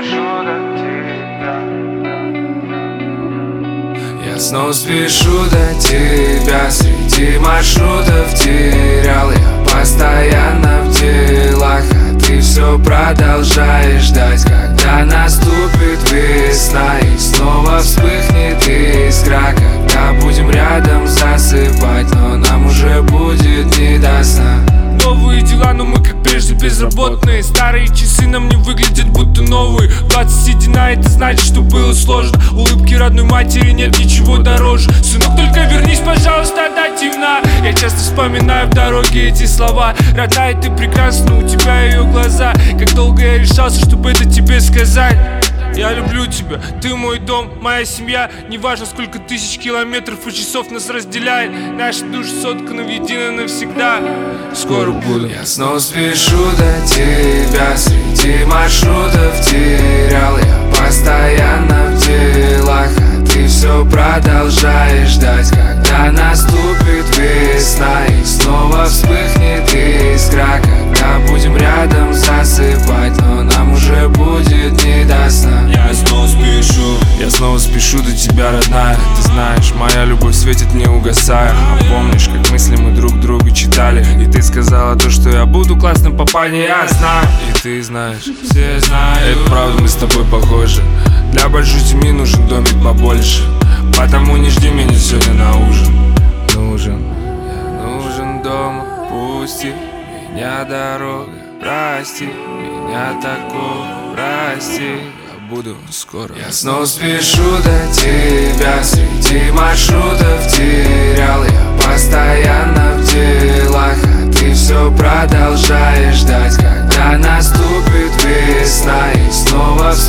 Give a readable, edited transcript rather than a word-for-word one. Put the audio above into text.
спешу до тебя. Я снова спешу до тебя. Среди маршрутов терял я постоянно в делах, а ты все продолжаешь ждать, когда наступит весна и снова вспыхнет искра, когда будем рядом засыпать, но нам уже будет не до сна. Новые дела, но мы как прежде безработные. Старые часы нам не выглядят будто новые. 20 седина, это значит, что было сложно. Улыбки родной матери нет ничего дороже. Сынок, только вернись, пожалуйста, до темна. Я часто вспоминаю в дороге эти слова. Родная, ты прекрасна, у тебя ее глаза. Как долго я решался, чтобы это тебе сказать. Я люблю тебя, ты мой дом, моя семья. Неважно, сколько тысяч километров и часов нас разделяет, наши души сотканы в едино навсегда. Скоро буду. Я снова спешу до тебя. Среди маршрутов терял я постоянно в делах, а ты все продолжаешь ждать, когда наступит весна и снова вспыхнет искра, когда будем рядом засыпать, но нам уже будет не до сна. Я снова спешу до тебя, родная. Ты знаешь, моя любовь светит не угасая. А помнишь, как мысли мы друг другу читали, и ты сказала то, что я буду классным папаней, я знаю. И ты знаешь, все знают, это правда, мы с тобой похожи. Для большой семьи нужен домик побольше, потому не жди меня сегодня на ужин. Я нужен дома, пусти меня дорога, прости меня такого, прости. Буду скоро. Я снова спешу до тебя. Среди маршрутов терял я постоянно в делах, а ты все продолжаешь ждать, когда наступит весна и снова